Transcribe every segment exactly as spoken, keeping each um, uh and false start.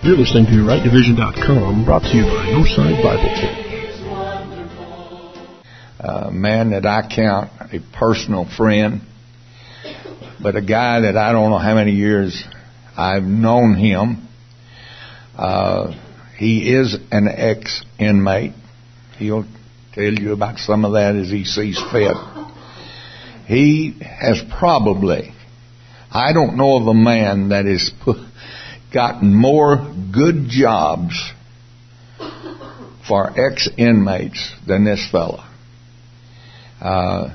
You're listening to right division dot com, brought to you by Northside Bible Church. A man that I count a personal friend, but a guy that I don't know how many years I've known him. Uh, he is an ex-inmate. He'll tell you about some of that as he sees fit. He has probably, I don't know of a man that has put, gotten more good jobs for ex-inmates than this fella. Uh,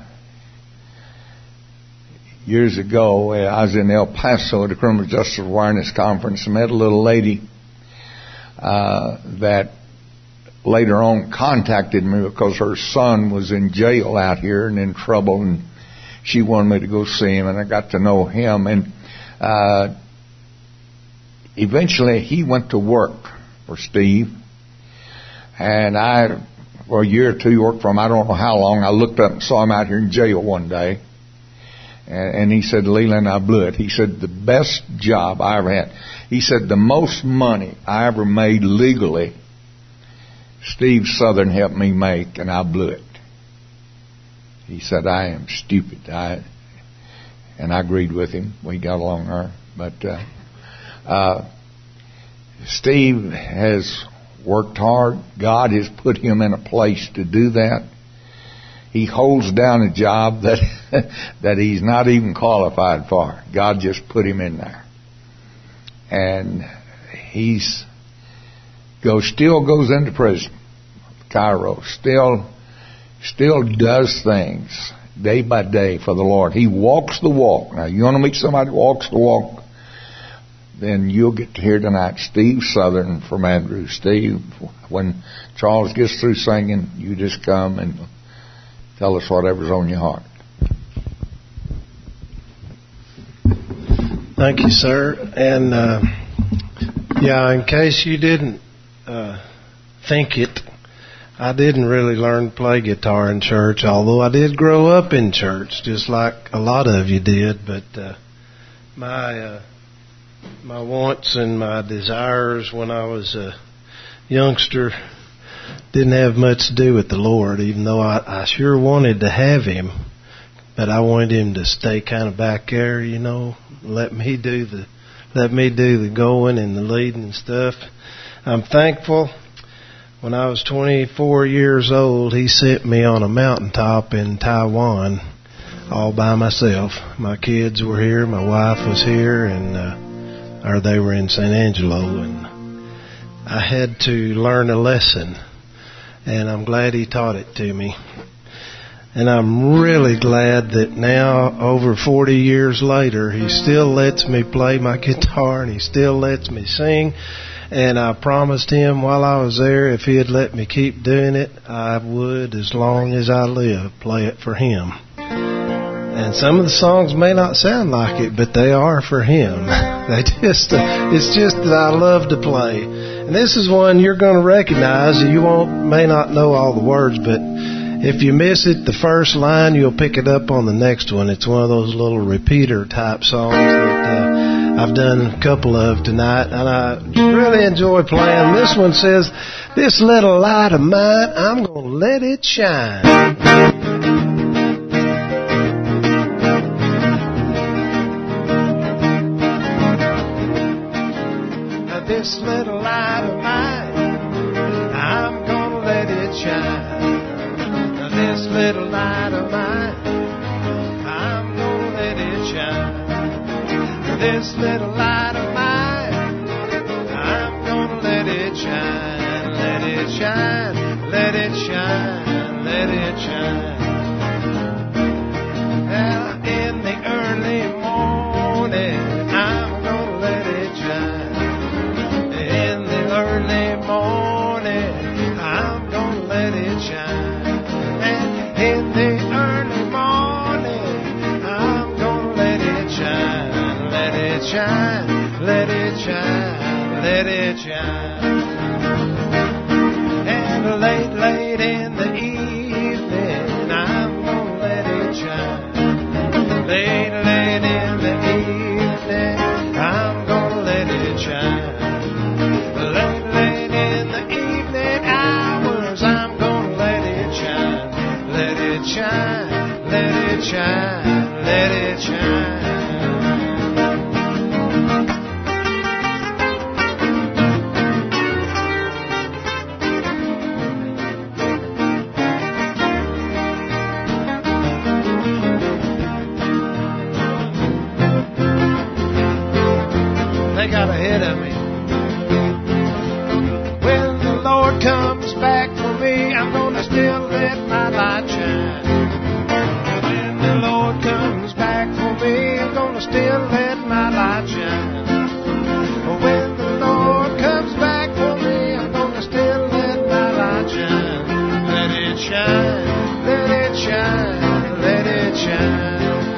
years ago, I was in El Paso at the Criminal Justice Awareness Conference and met a little lady uh, that later on contacted me because her son was in jail out here and in trouble, and she wanted me to go see him, and I got to know him. And uh, eventually he went to work for Steve, and I, for a year or two, worked for him. I don't know how long. I looked up and saw him out here in jail one day, and, and he said, "Leland, I blew it." He said, "The best job I ever had." He said, "The most money I ever made legally, Steve Southern helped me make, and I blew it." He said, "I am stupid." I, and I agreed with him. We got along there. But uh, uh, Steve has worked hard. God has put him in a place to do that. He holds down a job that that he's not even qualified for. God just put him in there. And he's go still goes into prison, Cairo, still still does things day by day for the Lord. He walks the walk. Now, you want to meet somebody who walks the walk, then you'll get to hear tonight Steve Southern from Andrews. Steve, when Charles gets through singing, you just come and tell us whatever's on your heart. Thank you, sir. And, uh, yeah, in case you didn't uh, think it, I didn't really learn to play guitar in church, although I did grow up in church, just like a lot of you did. But uh, my uh, my wants and my desires when I was a youngster didn't have much to do with the Lord, even though I, I sure wanted to have Him. But I wanted Him to stay kind of back there, you know, let me do the let me do the going and the leading and stuff. I'm thankful. When I was twenty-four years old, He sent me on a mountaintop in Taiwan all by myself. My kids were here, my wife was here, and uh, or they were in San Angelo, and I had to learn a lesson, and I'm glad He taught it to me. And I'm really glad that now, over forty years later, He still lets me play my guitar, and He still lets me sing. And I promised Him while I was there, if He had let me keep doing it, I would, as long as I live, play it for Him. And some of the songs may not sound like it, but they are for Him. They just, uh, it's just that I love to play. And this is one you're going to recognize. You won't, may not know all the words, but if you miss it, the first line, you'll pick it up on the next one. It's one of those little repeater type songs that uh, I've done a couple of tonight, and I really enjoy playing. This one says, "This little light of mine, I'm going to let it shine." This little light of mine, I'm going to let it shine. This little light of mine, I'm going to let it shine. This little light of mine, I'm gonna let it shine, let it shine, let it shine, let it shine. Well, in the early morning, I'm gonna let it shine. In the early morning, I'm gonna let it shine. And in the early morning, I'm gonna let it shine. Let it shine, let it shine, let it shine. And late, late in the evening, I'm gonna let it shine. Late, late in the evening, I'm gonna let it shine. they got ahead of me. When the Lord comes back for me, I'm gonna still let my light shine. When the Lord comes back for me, I'm gonna still let my light shine. When the Lord comes back for me, I'm gonna still let my light shine. Let it shine, let it shine, let it shine.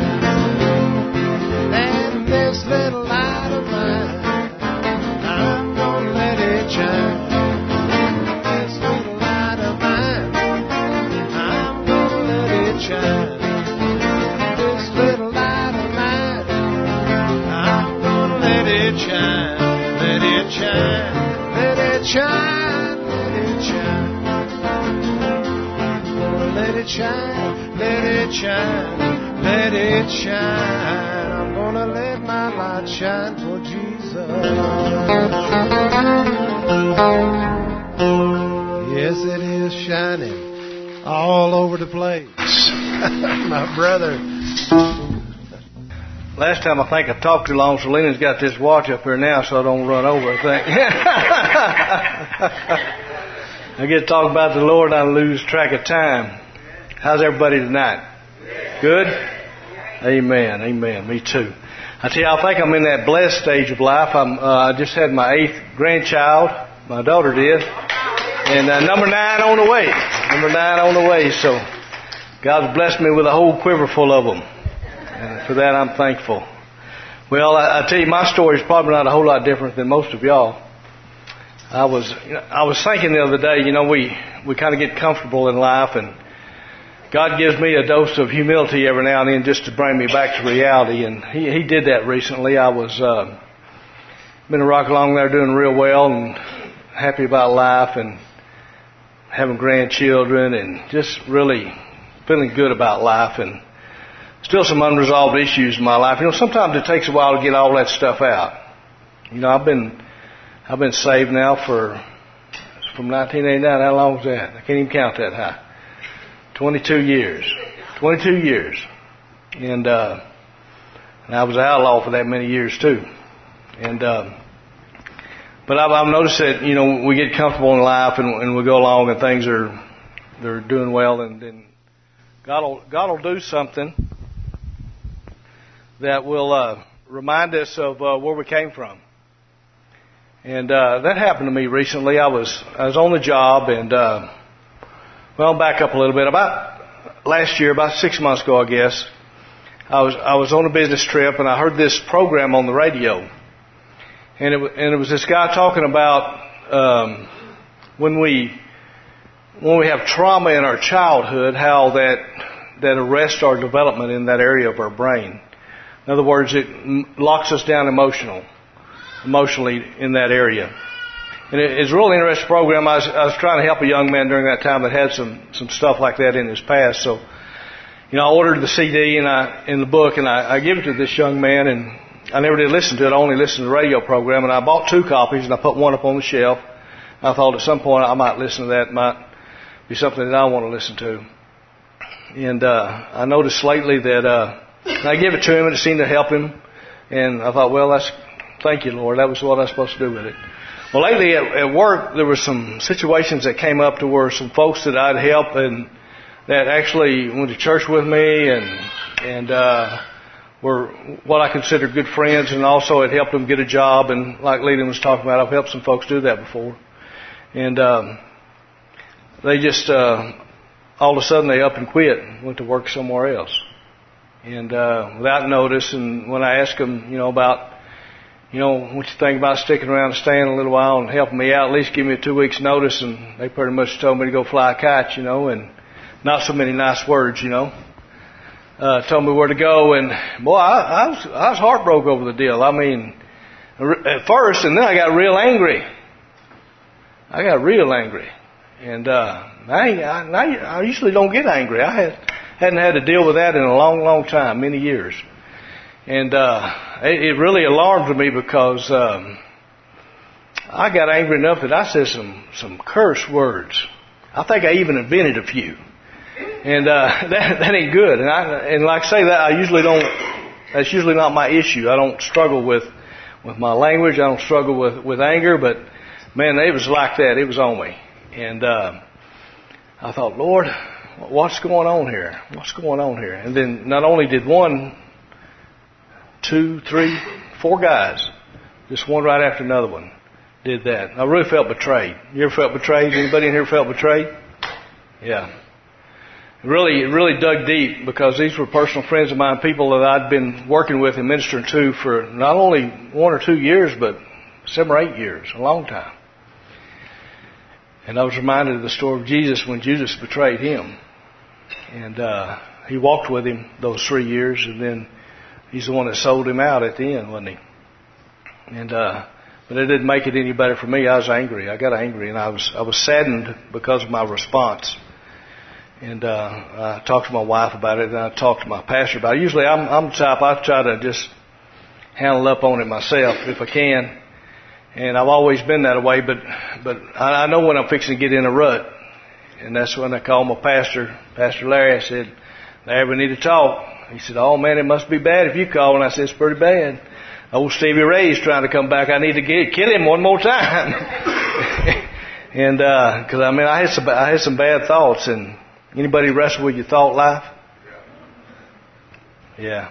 And this little light of mine, I'm gonna let it shine. This little light of mine, I'm gonna let it shine. This little light of mine, I'm gonna let it shine. Let it shine, let it shine, let it shine. Let it shine, let it shine, let it shine. I'm gonna let my light shine for Jesus. Yes, it is shining all over the place. My brother. Last time I think I talked too long, so Lena's got this watch up here now so I don't run over, I think. I get to talk about the Lord and I lose track of time. How's everybody tonight? Good? Amen, amen. Me too. I tell you, I think I'm in that blessed stage of life. I'm, uh, I just had my eighth grandchild. My daughter did. And uh, number nine on the way. Number nine on the way. So God's blessed me with a whole quiver full of them. And for that, I'm thankful. Well, I, I tell you, my story is probably not a whole lot different than most of y'all. I was, you know, I was thinking the other day, you know, we, we kind of get comfortable in life, and God gives me a dose of humility every now and then just to bring me back to reality. And He, he did that recently. I was, uh, been a rock along there doing real well and happy about life and having grandchildren and just really feeling good about life, and still some unresolved issues in my life. You know, sometimes it takes a while to get all that stuff out. You know, I've been, I've been saved now for, from nineteen eighty-nine. How long was that? I can't even count that high. twenty-two years. twenty-two years. And, uh, and I was an outlaw for that many years too. And, uh, but I've, I've noticed that, you know, we get comfortable in life and, and we go along and things are, they're doing well, and then God will, God will do something that will uh, remind us of uh, where we came from. And uh, that happened to me recently. I was I was on the job, and uh, well, back up a little bit. About last year, about six months ago, I guess, I was I was on a business trip, and I heard this program on the radio, and it and it was this guy talking about um, when we when we have trauma in our childhood, how that that arrests our development in that area of our brain. In other words, it locks us down emotional, emotionally in that area. And it, it's a really interesting program. I was, I was trying to help a young man during that time that had some, some stuff like that in his past. So, you know, I ordered the C D and I, in the book, and I, I gave it to this young man, and I never did listen to it. I only listened to the radio program, and I bought two copies, and I put one up on the shelf. I thought at some point I might listen to that. It might be something that I want to listen to. And uh, I noticed lately that uh, I gave it to him, and it seemed to help him. And I thought, well, that's thank you, Lord. That was what I was supposed to do with it. Well, lately at, at work, there were some situations that came up to where some folks that I'd helped and that actually went to church with me and and uh, were what I consider good friends, and also it helped them get a job. And like Leland was talking about, I've helped some folks do that before. And um, they just uh, all of a sudden they up and quit and went to work somewhere else. And uh, without notice, and when I asked them, you know, about, you know, what you think about sticking around and staying a little while and helping me out, at least give me a two weeks notice, and they pretty much told me to go fly a kite, you know, and not so many nice words, you know. Uh, told me where to go, and boy, I, I was I was heartbroken over the deal. I mean, at first, and then I got real angry. I got real angry, and uh, I, I I usually don't get angry. I had. Hadn't had to deal with that in a long, long time, many years. And uh, it, it really alarmed me because um, I got angry enough that I said some, some curse words. I think I even invented a few. And uh, that, that ain't good. And, I, and like I say, that I usually don't, that's usually not my issue. I don't struggle with, with my language. I don't struggle with, with anger, but man, it was like that. It was on me. And, uh, I thought, Lord, what's going on here? What's going on here? And then not only did one, two, three, four guys, just one right after another one, did that. I really felt betrayed. You ever felt betrayed? Anybody in here felt betrayed? Yeah. It really, it really dug deep because these were personal friends of mine, people that I'd been working with and ministering to for not only one or two years, but seven or eight years, a long time. And I was reminded of the story of Jesus when Judas betrayed him. And uh, he walked with him those three years, and then he's the one that sold him out at the end, wasn't he? And uh, but it didn't make it any better for me. I was angry. I got angry, and I was I was saddened because of my response. And uh, I talked to my wife about it, and I talked to my pastor about it. Usually, I'm I'm the type I try to just handle up on it myself if I can. And I've always been that way, but but I, I know when I'm fixing to get in a rut, and that's when I called my pastor, Pastor Larry. I said, "Larry, we need to talk." He said, "Oh man, it must be bad if you call." And I said, "It's pretty bad. Old Stevie Ray's trying to come back. I need to get kill him one more time." And because uh, I mean, I had some I had some bad thoughts. And anybody wrestle with your thought life? Yeah.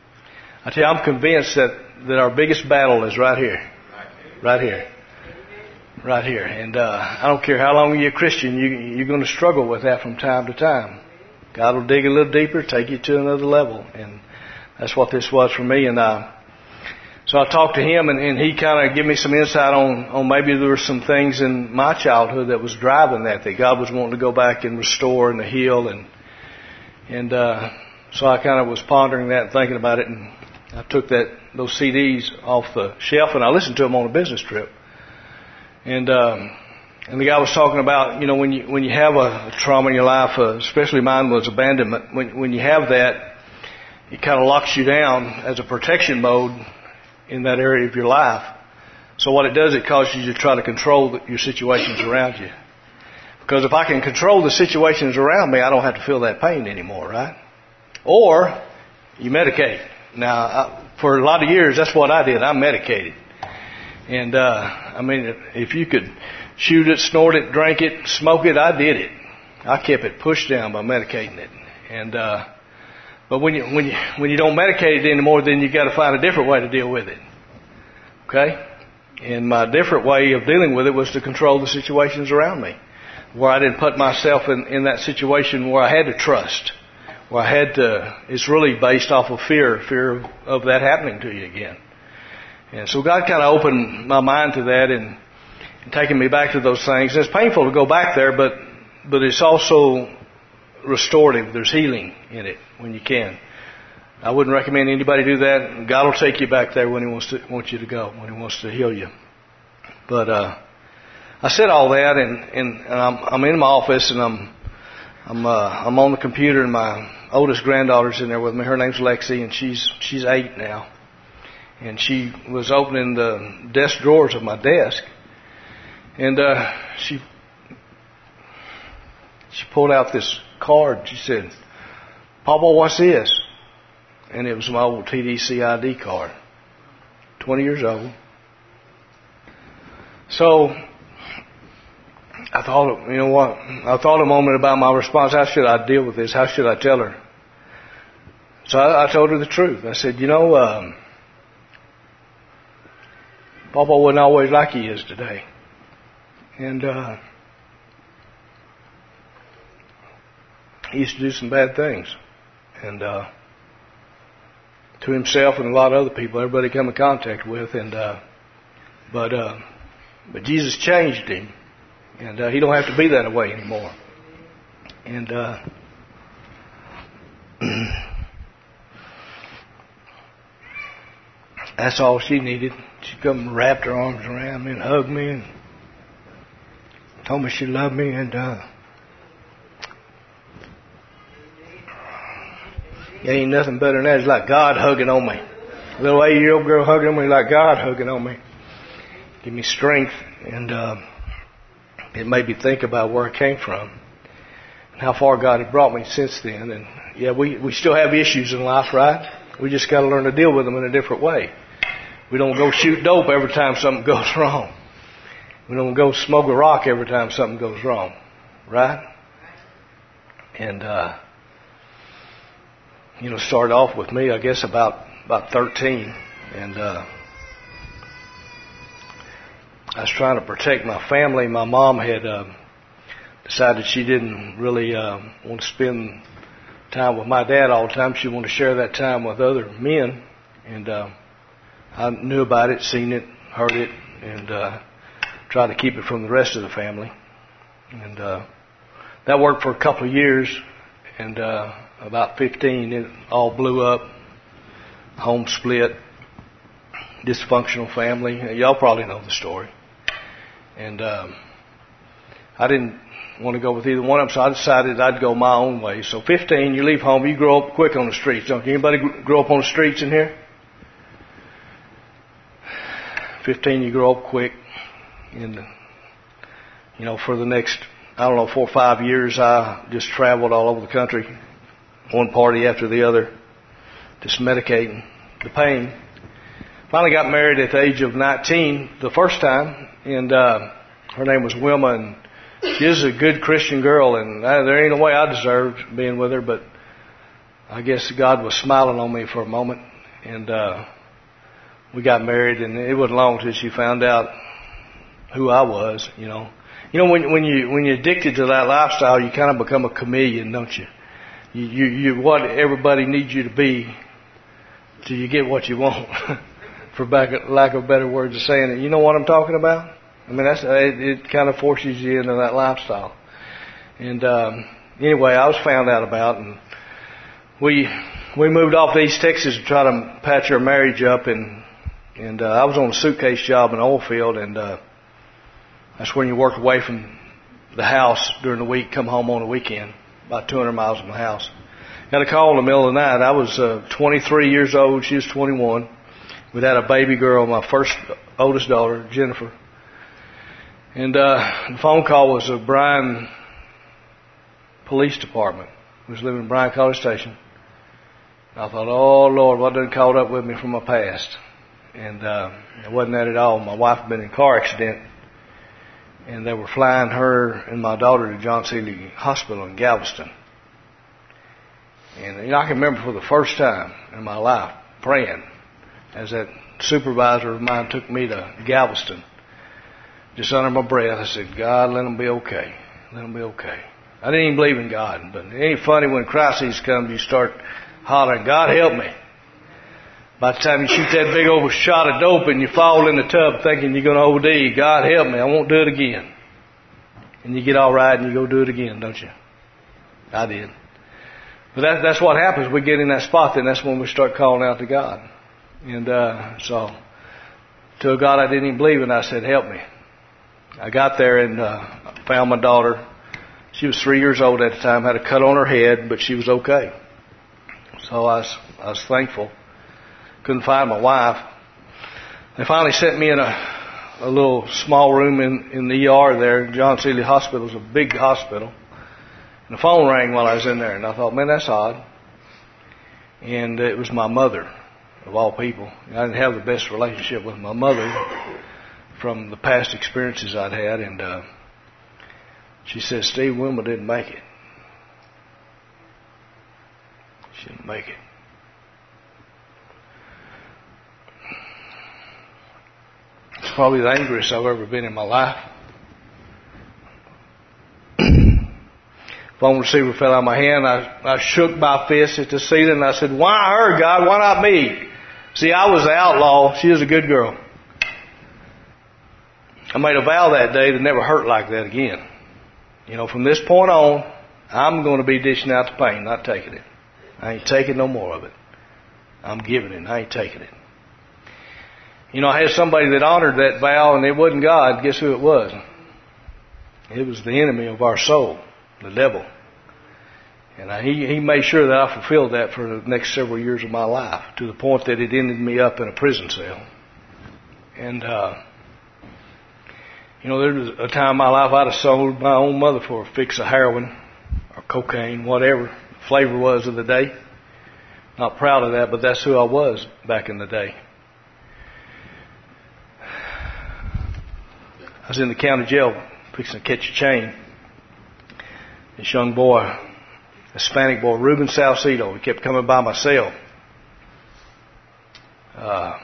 I tell you, I'm convinced that that our biggest battle is right here. Right here. Right here. And uh, I don't care how long you're a Christian, you, you're going to struggle with that from time to time. God will dig a little deeper, take you to another level. And that's what this was for me. And uh, so I talked to him, and, and he kind of gave me some insight on, on maybe there were some things in my childhood that was driving that, that God was wanting to go back and restore and to heal. And, and uh, so I kind of was pondering that and thinking about it. And I took that those C Ds off the shelf, and I listened to them on a business trip. And um, and the guy was talking about, you know, when you when you have a, a trauma in your life, uh, especially mine was abandonment. When when you have that, it kind of locks you down as a protection mode in that area of your life. So what it does, it causes you to try to control the, your situations around you. Because if I can control the situations around me, I don't have to feel that pain anymore, right? Or you medicate. Now, I, for a lot of years, that's what I did. I medicated. And, uh, I mean, if you could shoot it, snort it, drink it, smoke it, I did it. I kept it pushed down by medicating it. And, uh, but when you, when you, when you don't medicate it anymore, then you got to find a different way to deal with it. Okay? And my different way of dealing with it was to control the situations around me, where I didn't put myself in, in that situation where I had to trust. Well, I had to, it's really based off of fear, fear of, of that happening to you again. And so God kind of opened my mind to that and, and taking me back to those things. And it's painful to go back there, but, but it's also restorative. There's healing in it when you can. I wouldn't recommend anybody do that. God will take you back there when He wants to, wants you to go, when He wants to heal you. But, uh, I said all that, and, and, and I'm, I'm in my office, and I'm, I'm, uh, I'm on the computer, and my oldest granddaughter's in there with me. Her name's Lexi, and she's she's eight now. And she was opening the desk drawers of my desk, and uh, she she pulled out this card. She said, "Papa, what's this?" And it was my old T D C I D card, twenty years old. So I thought, you know what? I thought a moment about my response. How should I deal with this? How should I tell her? So I, I told her the truth. I said, you know, um, Papa wasn't always like he is today. And uh, he used to do some bad things. And uh, to himself and a lot of other people, everybody come in contact with. And uh, But uh, but Jesus changed him. And uh, he don't have to be that way anymore. And uh, that's all she needed. She come and wrapped her arms around me and hugged me and told me she loved me. And uh, there ain't nothing better than that. It's like God hugging on me. A little eight-year-old girl hugging on me like God hugging on me. Give me strength. And uh, it made me think about where I came from and how far God had brought me since then. And yeah, we, we still have issues in life, right? We just got to learn to deal with them in a different way. We don't go shoot dope every time something goes wrong. We don't go smoke a rock every time something goes wrong. Right? And, uh, you know, started off with me, I guess, about, about thirteen. And, uh, I was trying to protect my family. My mom had, uh, decided she didn't really, uh, want to spend time with my dad all the time. She wanted to share that time with other men. And, uh, I knew about it, seen it, heard it, and, uh, tried to keep it from the rest of the family. And, uh, that worked for a couple of years. And, uh, about fifteen, it all blew up. Home split. Dysfunctional family. Y'all probably know the story. And, um, I didn't want to go with either one of them, so I decided I'd go my own way. So fifteen, you leave home, you grow up quick on the streets, don't you? Anybody grow up on the streets in here? fifteen, you grow up quick. And, you know, for the next, I don't know, four or five years, I just traveled all over the country, one party after the other, just medicating the pain. Finally got married at the age of nineteen the first time, and uh, her name was Wilma, and she is a good Christian girl, and I, there ain't no way I deserved being with her, but I guess God was smiling on me for a moment, and uh, we got married, and it wasn't long till she found out who I was, you know. You know, when when you when you're addicted to that lifestyle, you kind of become a chameleon, don't you? You you, you what everybody needs you to be till you get what you want. For back, lack of better words of saying it. You know what I'm talking about? I mean, that's it, it kind of forces you into that lifestyle. And um, anyway, I was found out about, and we we moved off to East Texas to try to patch our marriage up, and and uh, I was on a suitcase job in an oil field, and uh, that's when you work away from the house during the week, come home on the weekend, about two hundred miles from the house. Got a call in the middle of the night. I was uh, twenty-three years old. She was twenty-one. We'd had a baby girl, my first oldest daughter, Jennifer. And uh, the phone call was of Bryan Police Department. We was living in Bryan College Station. And I thought, oh, Lord, what done caught up with me from my past? And uh, it wasn't that at all. My wife had been in a car accident, and they were flying her and my daughter to John Seeley Hospital in Galveston. And you know, I can remember for the first time in my life praying as that supervisor of mine took me to Galveston. Just under my breath, I said, God, let them be okay. Let them be okay. I didn't even believe in God, but it ain't funny when crises come, you start hollering, God help me. By the time you shoot that big old shot of dope and you fall in the tub thinking you're going to O D, God help me, I won't do it again. And you get all right and you go do it again, don't you? I did. But that, that's what happens. We get in that spot, then that's when we start calling out to God. And uh, so, to a God I didn't even believe in, I said, help me. I got there and uh, found my daughter. She was three years old at the time, had a cut on her head, but she was okay. So I was, I was thankful. Couldn't find my wife. They finally sent me in a, a little small room in, in the E R there. John Seeley Hospital is a big hospital. And the phone rang while I was in there, and I thought, man, that's odd. And it was my mother, of all people. I didn't have the best relationship with my mother from the past experiences I'd had, and uh, she said, Steve, Wilma didn't make it. She didn't make it. It's probably the angriest I've ever been in my life. Phone receiver fell out of my hand. I, I shook my fist at the ceiling, and I said, why her, God? Why not me? See, I was the outlaw. She was a good girl. I made a vow that day to never hurt like that again. You know, from this point on, I'm going to be dishing out the pain, not taking it. I ain't taking no more of it. I'm giving it. I ain't taking it. You know, I had somebody that honored that vow, and it wasn't God. Guess who it was? It was the enemy of our soul, the devil. And I, he, he made sure that I fulfilled that for the next several years of my life, to the point that it ended me up in a prison cell. And, uh, you know, there was a time in my life I'd have sold my own mother for a fix of heroin or cocaine, whatever the flavor was of the day. Not proud of that, but that's who I was back in the day. I was in the county jail fixing to catch a chain. This young boy, Hispanic boy, Ruben Salcedo, he kept coming by my cell. Uh,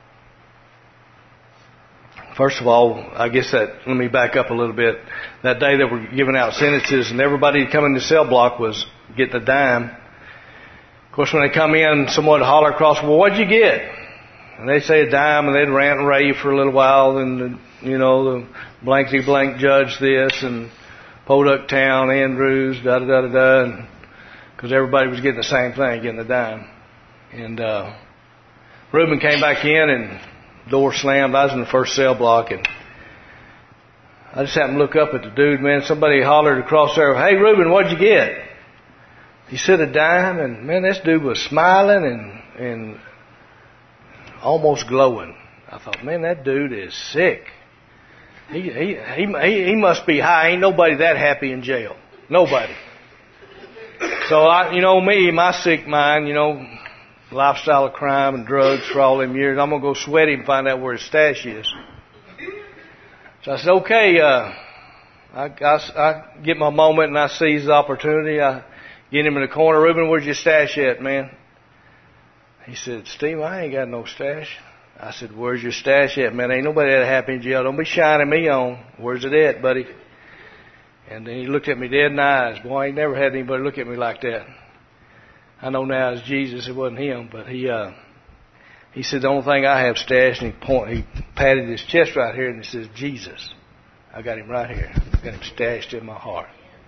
first of all, I guess that, let me back up a little bit. That day they were giving out sentences and everybody who come in the cell block was getting a dime. Of course, when they come in, someone would holler across, well, what'd you get? And they'd say a dime and they'd rant and rave for a little while and, you know, the blankety blank judge this and Podunk Town, Andrews, da da da da da, because everybody was getting the same thing, getting a dime. And, uh, Reuben came back in and door slammed. I was in the first cell block and I just happened to look up at the dude, man. Somebody hollered across there, hey Reuben, what'd you get? He said a dime, and man, this dude was smiling and, and almost glowing. I thought, man, that dude is sick. He, he, he, he must be high. Ain't nobody that happy in jail. Nobody. So I, you know me, my sick mind, you know, lifestyle of crime and drugs for all them years. I'm going to go sweat him and find out where his stash is. So I said, okay, uh, I, I, I get my moment and I seize the opportunity. I get him in the corner. Reuben, where's your stash at, man? He said, Steve, I ain't got no stash. I said, where's your stash at, man? Ain't nobody that happy in jail. Don't be shining me on. Where's it at, buddy? And then he looked at me dead in the eyes. Boy, I ain't never had anybody look at me like that. I know now it's Jesus, it wasn't him, but he uh, he said the only thing I have stashed, and he point, he patted his chest right here, and he says, Jesus. I got him right here. I got him stashed in my heart.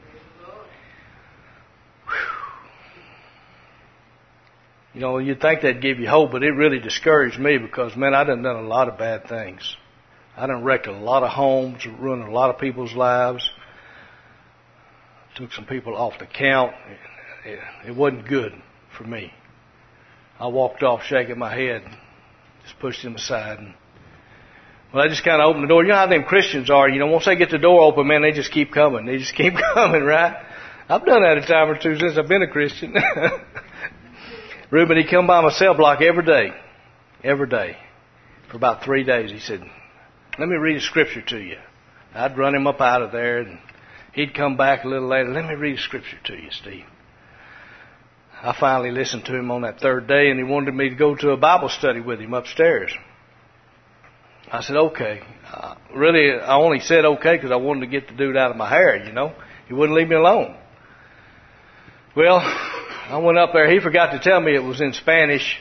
Whew. You know, you'd think that'd give you hope, but it really discouraged me because, man, I done done a lot of bad things. I done wrecked a lot of homes, ruined a lot of people's lives, took some people off the count. It, it wasn't good for me. I walked off shaking my head, just pushed him aside. And, well, I just kind of opened the door. You know how them Christians are. You know, once they get the door open, man, they just keep coming. They just keep coming, right? I've done that a time or two since I've been a Christian. Reuben, he come by my cell block every day, every day, for about three days. He said, let me read a scripture to you. I'd run him up out of there, and he'd come back a little later. Let me read a scripture to you, Steve. I finally listened to him on that third day, and he wanted me to go to a Bible study with him upstairs. I said, okay. Uh, really, I only said okay because I wanted to get the dude out of my hair, you know. He wouldn't leave me alone. Well, I went up there. He forgot to tell me it was in Spanish.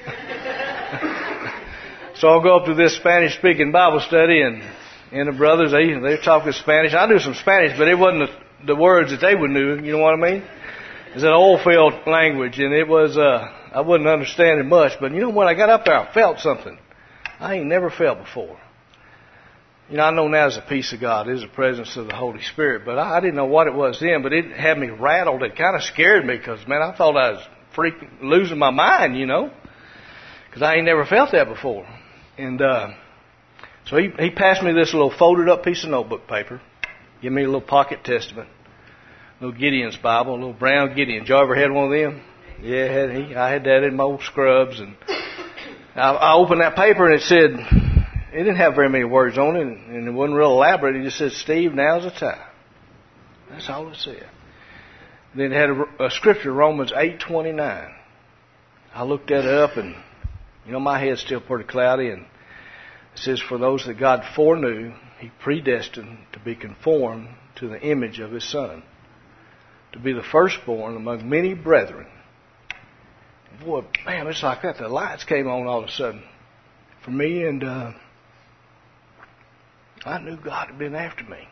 So I'll go up to this Spanish-speaking Bible study, and, and the brothers, they, they're talking Spanish. I knew some Spanish, but it wasn't the, the words that they would know, you know what I mean? It's an oil field language, and it was, uh, I wasn't understanding much, but you know, when I got up there, I felt something I ain't never felt before. You know, I know now it's a peace of God. It is the presence of the Holy Spirit, but I, I didn't know what it was then, but it had me rattled. It kind of scared me because, man, I thought I was freaking losing my mind, you know, because I ain't never felt that before. And, uh, so he, he passed me this little folded up piece of notebook paper, give me a little pocket testament. Little Gideon's Bible, a little brown Gideon. Did y'all ever had one of them? Yeah, had he. I had that in my old scrubs. And I, I opened that paper and it said, it didn't have very many words on it, and it wasn't real elaborate. It just said, Steve, now's the time. That's all it said. Then it had a, a scripture, Romans eight twenty-nine. I looked that up, and, you know, my head's still pretty cloudy, and it says, for those that God foreknew, He predestined to be conformed to the image of His Son, to be the firstborn among many brethren. Boy, man, it's like that. The lights came on all of a sudden for me, and uh, I knew God had been after me.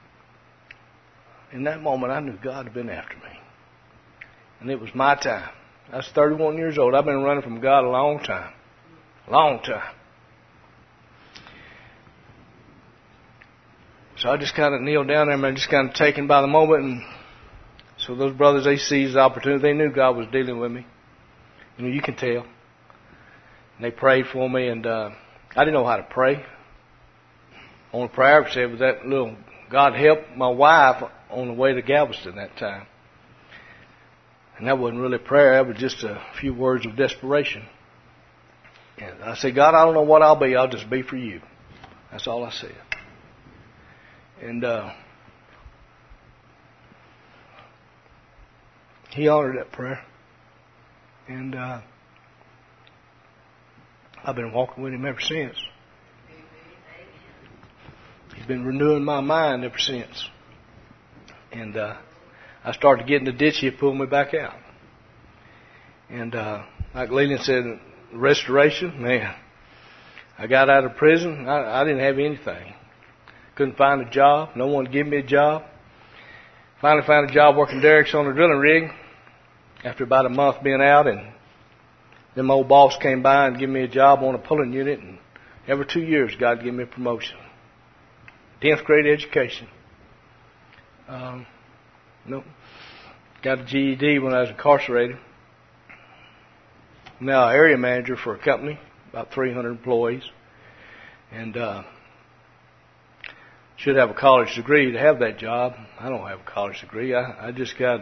In that moment, I knew God had been after me. And it was my time. I was thirty-one years old. I've been running from God a long time. Long time. So I just kind of kneeled down there and I just kind of taken by the moment. And so those brothers, they seized the opportunity. They knew God was dealing with me. You know, you can tell. And they prayed for me, and uh, I didn't know how to pray. Only prayer I said was that little, God help my wife on the way to Galveston that time. And that wasn't really prayer. That was just a few words of desperation. And I said, God, I don't know what I'll be. I'll just be for you. That's all I said. And uh, he honored that prayer. And uh, I've been walking with him ever since. He's been renewing my mind ever since. And uh, I started getting the ditch, he pulled me back out. And uh, like Leland said, restoration, man. I got out of prison. I, I didn't have anything. Couldn't find a job. No one gave me a job. Finally found a job working derricks on a drilling rig after about a month being out. And then my old boss came by and gave me a job on a pulling unit. And every two years, God gave me a promotion. tenth grade education. Um, no, got a G E D when I was incarcerated. I'm now area manager for a company, about three hundred employees, and uh, should have a college degree to have that job. I don't have a college degree. I, I just got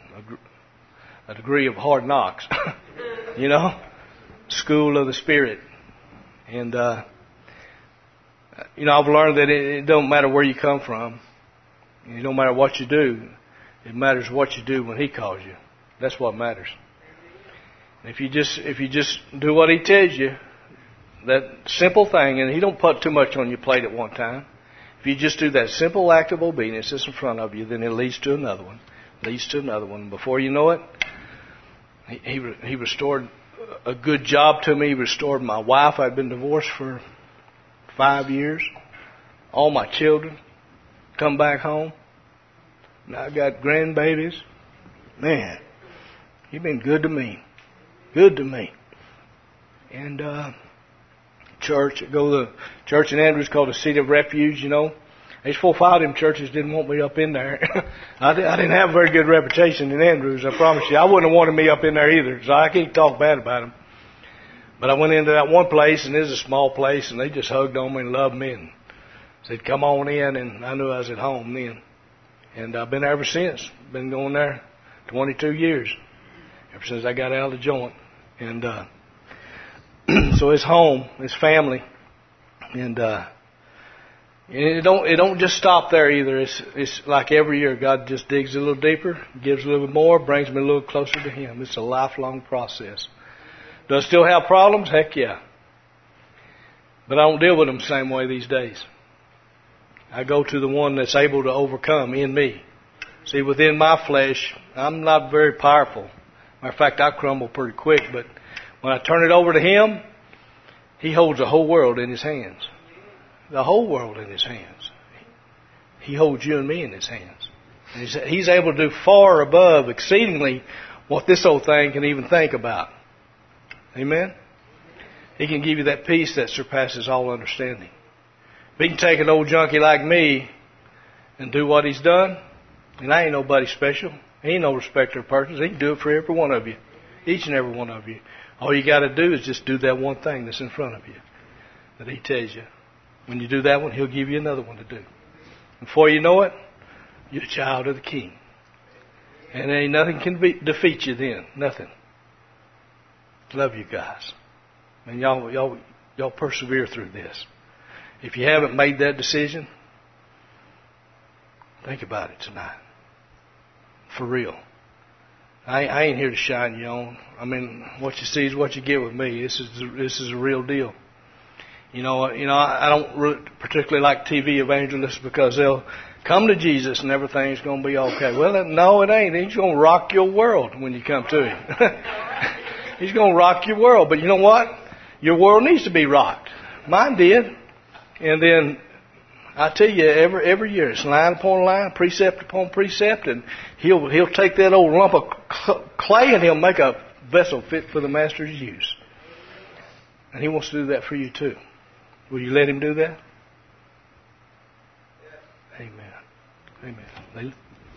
a, a degree of hard knocks, you know, school of the spirit, and uh, you know I've learned that it, it don't matter where you come from. It don't matter what you do. It matters what you do when He calls you. That's what matters. And if you just if you just do what He tells you, that simple thing, and He don't put too much on your plate at one time. If you just do that simple act of obedience that's in front of you, then it leads to another one, leads to another one. Before you know it, He He, he restored a good job to me. He restored my wife. I'd been divorced for five years. All my children come back home. Now I got grandbabies. Man, He's been good to me. Good to me. And uh, church, I go to the church in Andrews called the Seat of Refuge, you know. These four or five of them churches didn't want me up in there. I, did, I didn't have a very good reputation in Andrews, I promise you. I wouldn't have wanted me up in there either, so I can't talk bad about them. But I went into that one place, and it was a small place, and they just hugged on me and loved me and said, come on in, and I knew I was at home then. And I've been there ever since. Been going there twenty-two years, ever since I got out of the joint. And uh, so it's home, it's family, and uh, it don't it don't just stop there either. It's it's like every year God just digs a little deeper, gives a little bit more, brings me a little closer to Him. It's a lifelong process. Do I still have problems? Heck yeah. But I don't deal with them the same way these days. I go to the one that's able to overcome in me. See, within my flesh, I'm not very powerful. Matter of fact, I crumble pretty quick. But when I turn it over to Him, He holds the whole world in His hands. The whole world in His hands. He holds you and me in His hands. And He's, he's able to do far above, exceedingly, what this old thing can even think about. Amen? He can give you that peace that surpasses all understanding. If He can take an old junkie like me and do what He's done, and I ain't nobody special. He ain't no respecter of persons. He can do it for every one of you. Each and every one of you. All you got to do is just do that one thing that's in front of you that He tells you. When you do that one, He'll give you another one to do. Before you know it, you're a child of the King. And ain't nothing can be, defeat you then. Nothing. Love you guys. And y'all, y'all, y'all persevere through this. If you haven't made that decision, think about it tonight. For real. I, I ain't here to shine you on. I mean, what you see is what you get with me. This is this is a real deal. You know, you know. I, I don't really particularly like T V evangelists because they'll come to Jesus and everything's going to be okay. Well, no, it ain't. He's going to rock your world when you come to Him. He's going to rock your world. But you know what? Your world needs to be rocked. Mine did. And then I tell you, every every year it's line upon line, precept upon precept, and he'll he'll take that old lump of clay and He'll make a vessel fit for the Master's use. And He wants to do that for you too. Will you let Him do that? Amen. Amen. Leila?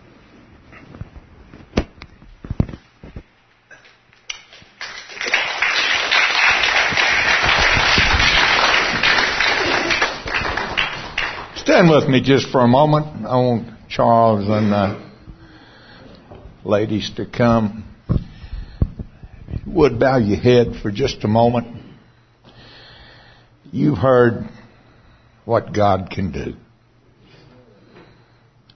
Stand with me just for a moment. I want Charles and uh, ladies to come. If you would bow your head for just a moment. You've heard what God can do.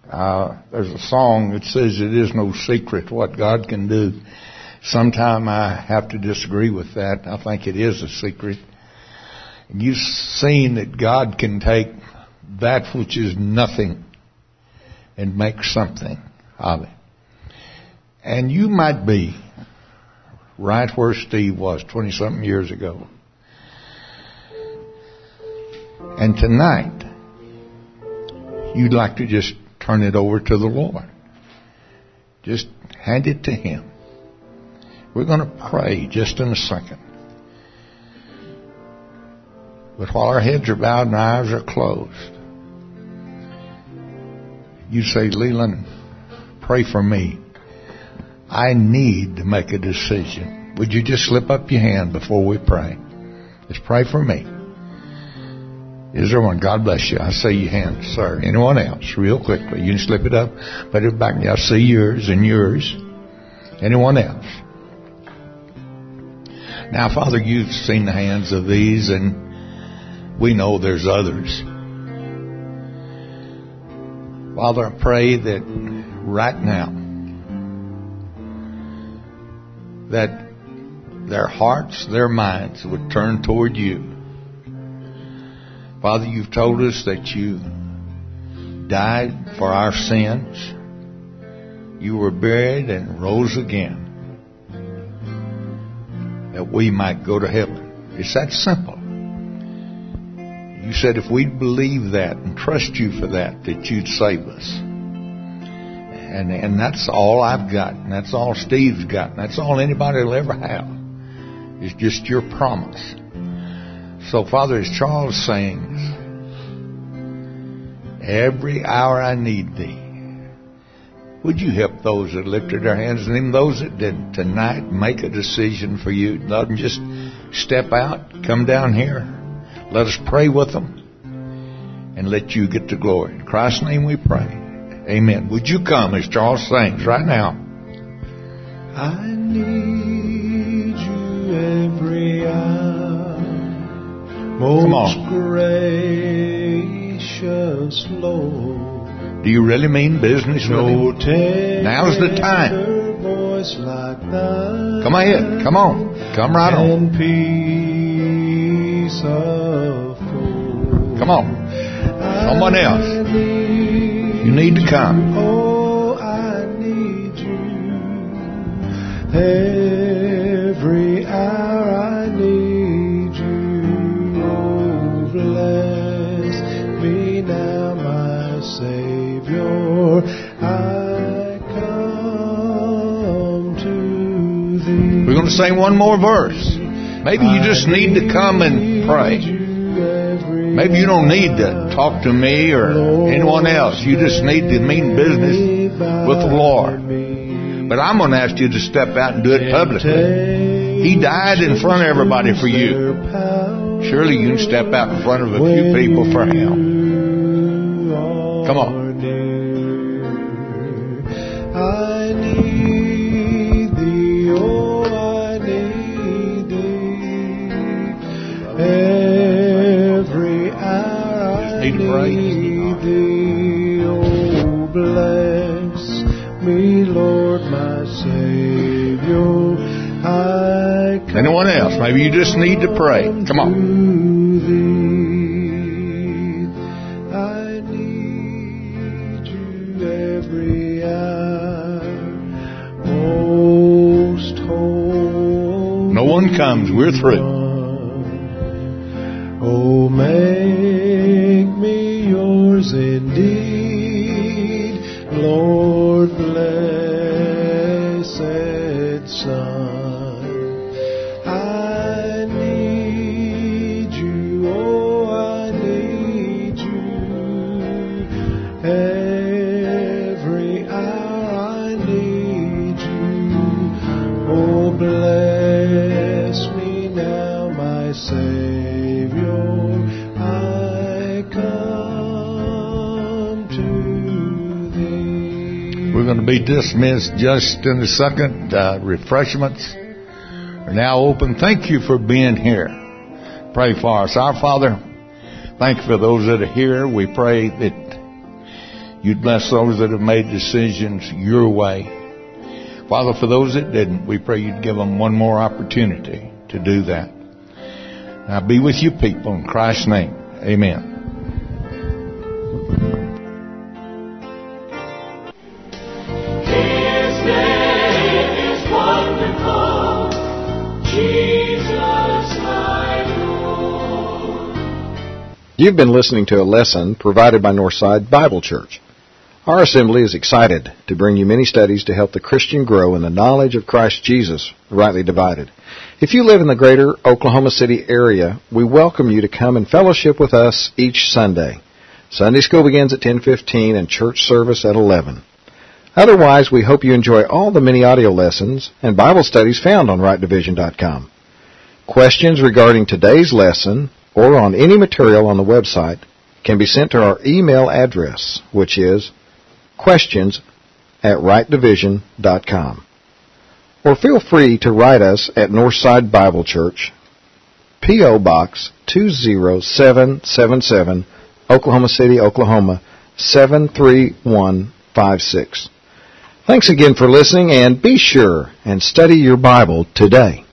Uh, there's a song that says it is no secret what God can do. Sometime I have to disagree with that. I think it is a secret. You've seen that God can take that which is nothing and make something of it. And you might be right where Steve was twenty-something years ago. And tonight, you'd like to just turn it over to the Lord. Just hand it to Him. We're going to pray just in a second. But while our heads are bowed and our eyes are closed, you say, Leland, pray for me. I need to make a decision. Would you just slip up your hand before we pray? Just pray for me. Is there one? God bless you. I see your hand, sir. Anyone else? Real quickly. You can slip it up. Put it back. I see yours and yours. Anyone else? Now, Father, you've seen the hands of these, and we know there's others. Father, I pray that right now, that their hearts, their minds would turn toward you. Father, you've told us that you died for our sins. You were buried and rose again, that we might go to heaven. It's that simple. You said if we'd believe that and trust you for that, that you'd save us. And and that's all I've got. And that's all Steve's got. And that's all anybody will ever have. It's just your promise. So, Father, as Charles sings, every hour I need thee, would you help those that lifted their hands, and even those that did tonight, make a decision for you? Let them just step out, come down here. Let us pray with them and let you get the glory. In Christ's name we pray. Amen. Would you come as Charles sings right now? I need you every hour, most gracious Lord. Do you really mean business with Him? Now's the time. Voice like thine, come ahead. Come on. Come right on. And peace of full. Come on. Someone else. You need to come. Oh, I need you. Every hour I need you. Oh, bless me now, my Savior. I come to thee. We're going to sing one more verse. Maybe you just need to come and pray. Maybe you don't need to talk to me or anyone else. You just need to mean business with the Lord. But I'm going to ask you to step out and do it publicly. He died in front of everybody for you. Surely you can step out in front of a few people for Him. Come on. I need thee, oh, I need thee. Every hour I need thee. Oh, bless me, Lord, my Savior. I come. Anyone else? Maybe you just need to pray. Come on. I need you every hour. Most holy. No one comes. We're through. Oh, make me yours indeed, Lord, blessed Son. I need you, oh, I need you. Every hour I need you. Oh, bless me now, my Savior. We're going to be dismissed just in a second. Uh, refreshments are now open. Thank you for being here. Pray for us. Our Father, thank you for those that are here. We pray that You'd bless those that have made decisions your way. Father, for those that didn't, we pray you'd give them one more opportunity to do that. Now be with you people in Christ's name. Amen. His name is wonderful, Jesus my Lord. You've been listening to a lesson provided by Northside Bible Church. Our assembly is excited to bring you many studies to help the Christian grow in the knowledge of Christ Jesus, rightly divided. If you live in the greater Oklahoma City area, we welcome you to come and fellowship with us each Sunday. Sunday school begins at ten fifteen and church service at eleven. Otherwise, we hope you enjoy all the many audio lessons and Bible studies found on right division dot com. Questions regarding today's lesson or on any material on the website can be sent to our email address, which is questions at right division dot com. Or feel free to write us at Northside Bible Church, P O. Box two zero seven seven seven, Oklahoma City, Oklahoma seven three one five six. Thanks again for listening, and be sure and study your Bible today.